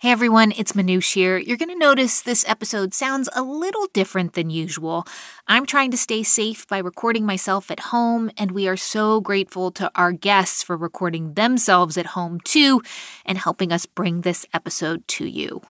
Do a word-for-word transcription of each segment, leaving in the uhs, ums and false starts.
Hey everyone, it's Manoush here. You're going to notice this episode sounds a little different than usual. I'm trying to stay safe by recording myself at home, and we are so grateful to our guests for recording themselves at home too and helping us bring this episode to you.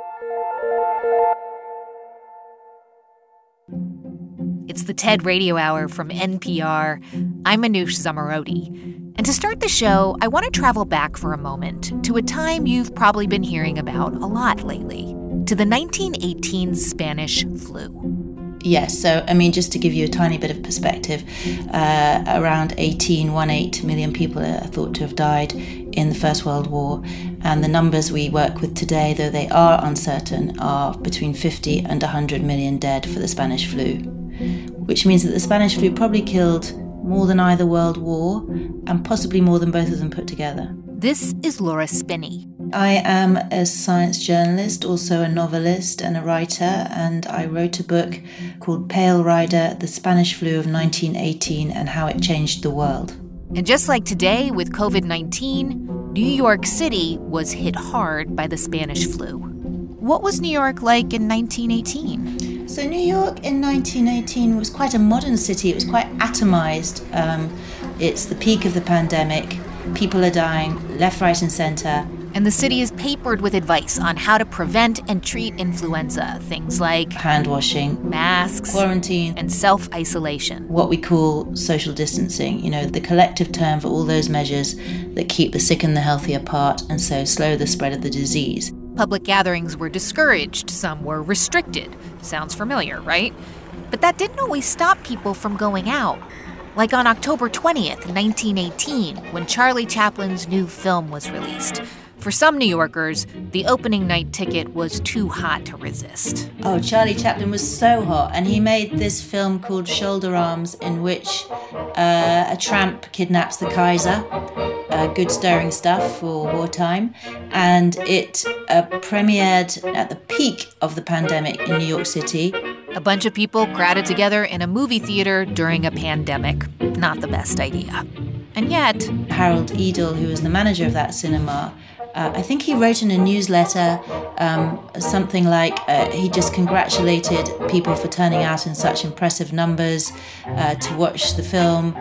It's the TED Radio Hour from N P R. I'm Manoush Zomorodi. And to start the show, I want to travel back for a moment to a time you've probably been hearing about a lot lately, to the nineteen eighteen Spanish flu. Yes, so, I mean, just to give you a tiny bit of perspective, uh, around eighteen point one eight million people are thought to have died in the First World War. And the numbers we work with today, though they are uncertain, are between fifty and one hundred million dead for the Spanish flu, which means that the Spanish flu probably killed more than either World War, and possibly more than both of them put together. This is Laura Spinney. I am a science journalist, also a novelist and a writer, and I wrote a book called Pale Rider, The Spanish Flu of nineteen eighteen and How It Changed the World. And just like today with covid nineteen, New York City was hit hard by the Spanish flu. What was New York like in nineteen eighteen? So New York in nineteen eighteen was quite a modern city. It was quite atomized. Um, it's the peak of the pandemic. People are dying left, right, and center. And the city is papered with advice on how to prevent and treat influenza. Things like hand washing, masks, quarantine, and self-isolation. What we call social distancing, you know, the collective term for all those measures that keep the sick and the healthy apart and so slow the spread of the disease. Public gatherings were discouraged, some were restricted. Sounds familiar, right? But that didn't always stop people from going out. Like on October twentieth, nineteen eighteen, when Charlie Chaplin's new film was released. For some New Yorkers, the opening night ticket was too hot to resist. Oh, Charlie Chaplin was so hot, and he made this film called Shoulder Arms, in which uh, a tramp kidnaps the Kaiser. Uh, good stirring stuff for wartime, and it uh, premiered at the peak of the pandemic in New York City. A bunch of people crowded together in a movie theater during a pandemic. Not the best idea. And yet, Harold Edel, who was the manager of that cinema, uh, I think he wrote in a newsletter um, something like uh, he just congratulated people for turning out in such impressive numbers uh, to watch the film.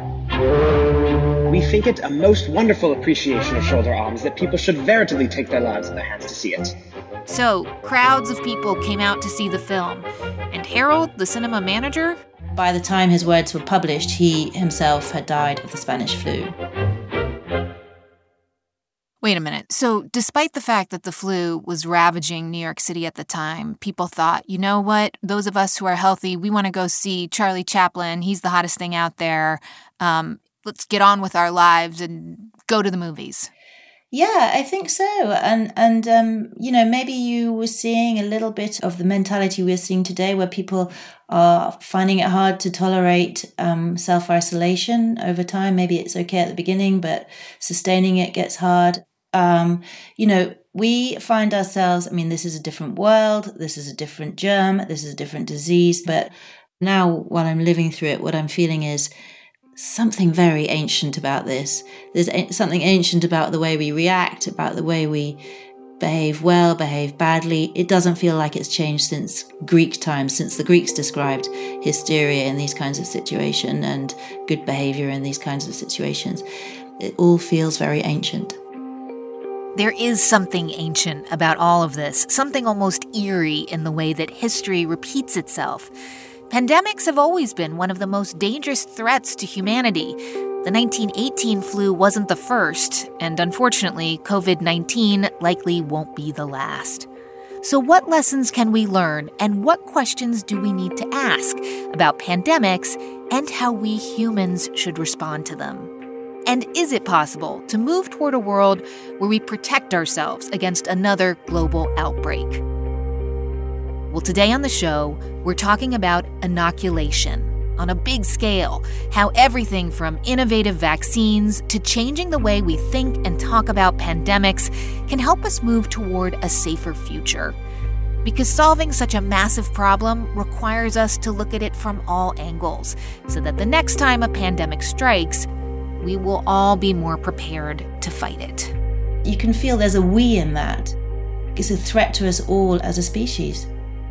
We think it a most wonderful appreciation of Shoulder Arms that people should veritably take their lives in their hands to see it. So, crowds of people came out to see the film. And Harold, the cinema manager? By the time his words were published, he himself had died of the Spanish flu. Wait a minute. So, despite the fact that the flu was ravaging New York City at the time, people thought, you know what? Those of us who are healthy, we want to go see Charlie Chaplin. He's the hottest thing out there. Um, let's get on with our lives and go to the movies. Yeah, I think so. And, and um, you know, maybe you were seeing a little bit of the mentality we're seeing today where people are finding it hard to tolerate um, self-isolation over time. Maybe it's okay at the beginning, but sustaining it gets hard. Um, you know, we find ourselves, I mean, this is a different world. This is a different germ. This is a different disease. But now, while I'm living through it, what I'm feeling is something very ancient about this. There's something ancient about the way we react, about the way we behave well, behave badly. It doesn't feel like it's changed since Greek times, since the Greeks described hysteria in these kinds of situations and good behavior in these kinds of situations. It all feels very ancient. There is something ancient about all of this, something almost eerie in the way that history repeats itself. Pandemics have always been one of the most dangerous threats to humanity. The nineteen eighteen flu wasn't the first, and unfortunately, covid nineteen likely won't be the last. So what lessons can we learn, and what questions do we need to ask about pandemics and how we humans should respond to them? And is it possible to move toward a world where we protect ourselves against another global outbreak? Well, today on the show, we're talking about inoculation on a big scale, how everything from innovative vaccines to changing the way we think and talk about pandemics can help us move toward a safer future. Because solving such a massive problem requires us to look at it from all angles, so that the next time a pandemic strikes, we will all be more prepared to fight it. You can feel there's a we in that. It's a threat to us all as a species.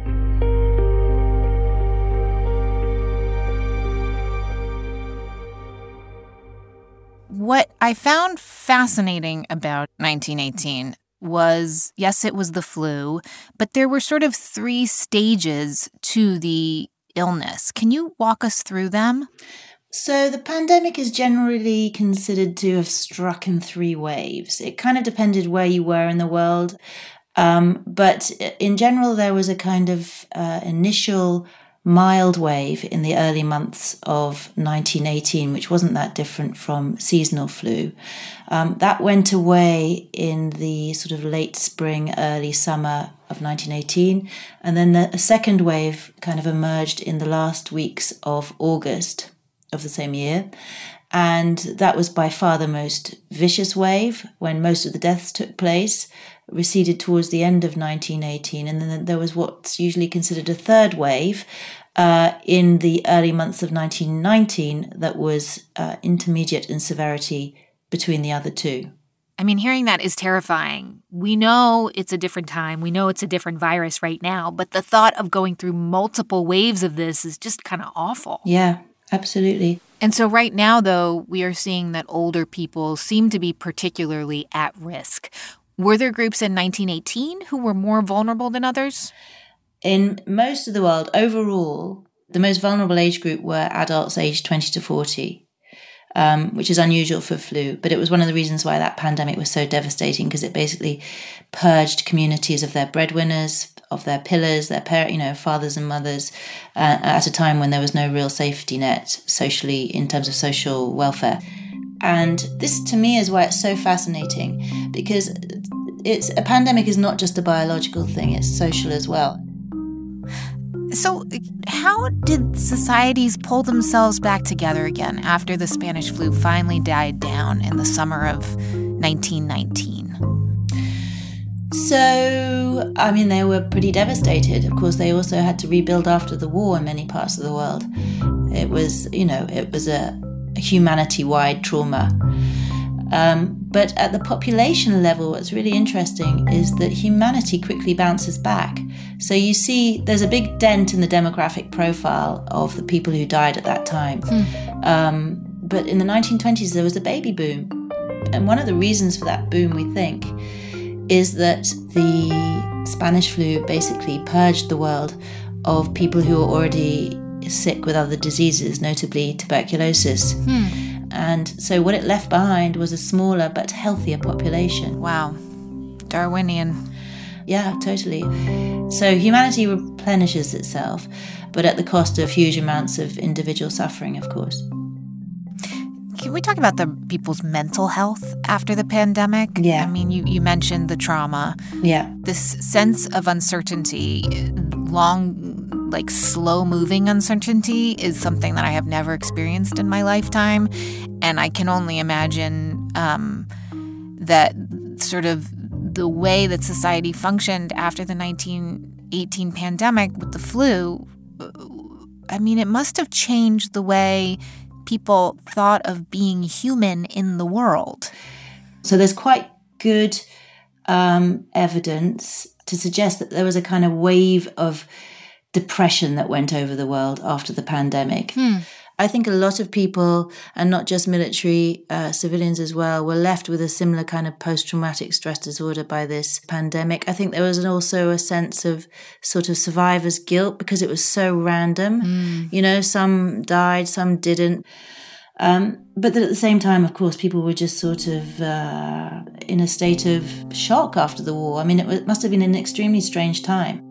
What I found fascinating about nineteen eighteen was, yes, it was the flu, but there were sort of three stages to the illness. Can you walk us through them? So the pandemic is generally considered to have struck in three waves. It kind of depended where you were in the world. Um, but in general, there was a kind of uh, initial mild wave in the early months of nineteen eighteen, which wasn't that different from seasonal flu. Um, that went away in the sort of late spring, early summer of nineteen eighteen. And then the second wave kind of emerged in the last weeks of August of the same year. And that was by far the most vicious wave, when most of the deaths took place, receded towards the end of nineteen eighteen. And then there was what's usually considered a third wave uh, in the early months of nineteen nineteen that was uh, intermediate in severity between the other two. I mean, hearing that is terrifying. We know it's a different time. We know it's a different virus right now. But the thought of going through multiple waves of this is just kind of awful. Yeah, absolutely. And so right now, though, we are seeing that older people seem to be particularly at risk. Were there groups in nineteen eighteen who were more vulnerable than others? In most of the world, overall, the most vulnerable age group were adults aged twenty to forty, um, which is unusual for flu. But it was one of the reasons why that pandemic was so devastating, because it basically purged communities of their breadwinners, of their pillars, their parent, you know, fathers and mothers, uh, at a time when there was no real safety net socially in terms of social welfare. And this, to me, is why it's so fascinating, because it's a pandemic is not just a biological thing; it's social as well. So, how did societies pull themselves back together again after the Spanish flu finally died down in the summer of nineteen nineteen? So, I mean, they were pretty devastated. Of course, they also had to rebuild after the war in many parts of the world. It was, you know, it was a, a humanity-wide trauma. Um, but at the population level, what's really interesting is that humanity quickly bounces back. So you see there's a big dent in the demographic profile of the people who died at that time. Hmm. Um, but in the nineteen twenties, there was a baby boom. And one of the reasons for that boom, we think, is that the Spanish flu basically purged the world of people who were already sick with other diseases, notably tuberculosis. Hmm. And so what it left behind was a smaller but healthier population. Wow. Darwinian. Yeah, totally. So humanity replenishes itself, but at the cost of huge amounts of individual suffering, of course. Can we talk about the people's mental health after the pandemic? Yeah. I mean, you, you mentioned the trauma. Yeah. This sense of uncertainty, long, like slow-moving uncertainty, is something that I have never experienced in my lifetime. And I can only imagine um, that sort of the way that society functioned after the nineteen eighteen pandemic with the flu, I mean, it must have changed the way people thought of being human in the world. So there's quite good um, evidence to suggest that there was a kind of wave of depression that went over the world after the pandemic. Hmm. I think a lot of people, and not just military, uh, civilians as well, were left with a similar kind of post-traumatic stress disorder by this pandemic. I think there was also a sense of sort of survivor's guilt because it was so random. Mm. You know, some died, some didn't. Um, but that at the same time, of course, people were just sort of uh, in a state of shock after the war. I mean, it, w- it must have been an extremely strange time.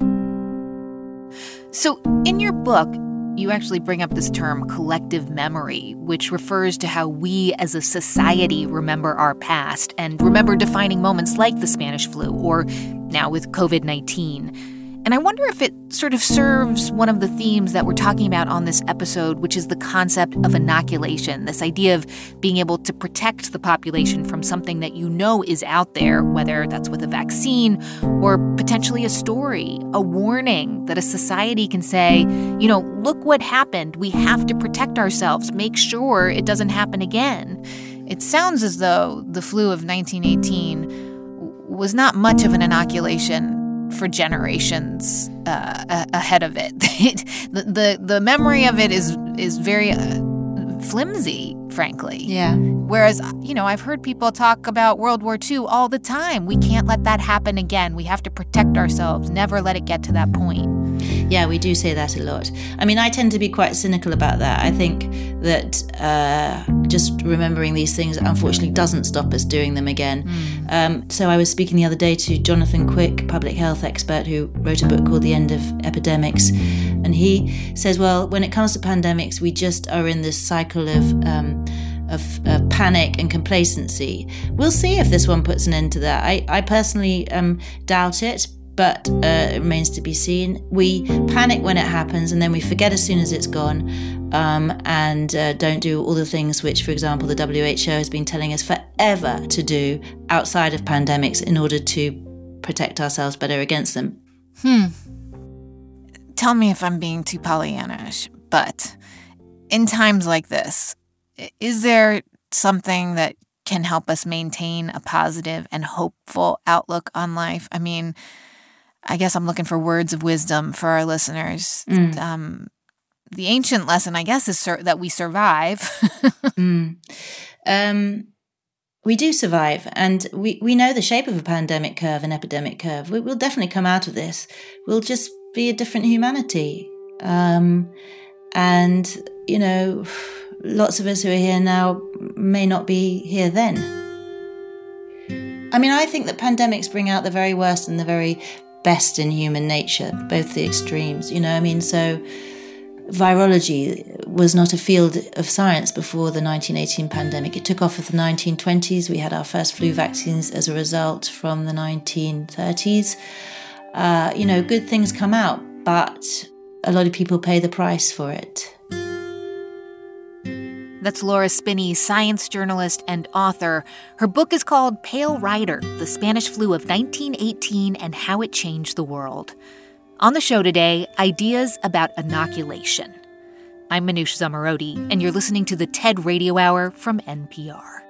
So in your book, you actually bring up this term collective memory, which refers to how we as a society remember our past and remember defining moments like the Spanish flu or now with covid nineteen. And I wonder if it sort of serves one of the themes that we're talking about on this episode, which is the concept of inoculation, this idea of being able to protect the population from something that you know is out there, whether that's with a vaccine or potentially a story, a warning that a society can say, you know, look what happened. We have to protect ourselves. Make sure it doesn't happen again. It sounds as though the flu of nineteen eighteen was not much of an inoculation for generations uh, ahead of it. the, the the memory of it is is very uh, flimsy, frankly. Yeah. Whereas, you know, I've heard people talk about World War Two all the time. We can't let that happen again. We have to protect ourselves, never let it get to that point. Yeah, we do say that a lot. I mean, I tend to be quite cynical about that. I think that uh, just remembering these things, unfortunately, doesn't stop us doing them again. Mm. Um, so I was speaking the other day to Jonathan Quick, public health expert who wrote a book called The End of Epidemics. And he says, well, when it comes to pandemics, we just are in this cycle of... Um, Of, of panic and complacency. We'll see if this one puts an end to that. I, I personally um, doubt it, but uh, it remains to be seen. We panic when it happens and then we forget as soon as it's gone, um, and uh, don't do all the things which, for example, the W H O has been telling us forever to do outside of pandemics in order to protect ourselves better against them. Hmm. Tell me if I'm being too Pollyanna-ish, but in times like this, is there something that can help us maintain a positive and hopeful outlook on life? I mean, I guess I'm looking for words of wisdom for our listeners. Mm. Um, the ancient lesson, I guess, is sur- that we survive. mm. um, we do survive, and we, we know the shape of a pandemic curve, an epidemic curve. We, we'll definitely come out of this. We'll just be a different humanity. Um, and, you know... Lots of us who are here now may not be here then. I mean, I think that pandemics bring out the very worst and the very best in human nature, both the extremes, you know, I mean, so virology was not a field of science before the nineteen eighteen pandemic. It took off in the nineteen twenties. We had our first flu vaccines as a result from the nineteen thirties. Uh, you know, good things come out, but a lot of people pay the price for it. That's Laura Spinney, science journalist and author. Her book is called Pale Rider, The Spanish Flu of nineteen eighteen and How It Changed the World. On the show today, ideas about inoculation. I'm Manoush Zomorodi, and you're listening to the TED Radio Hour from N P R.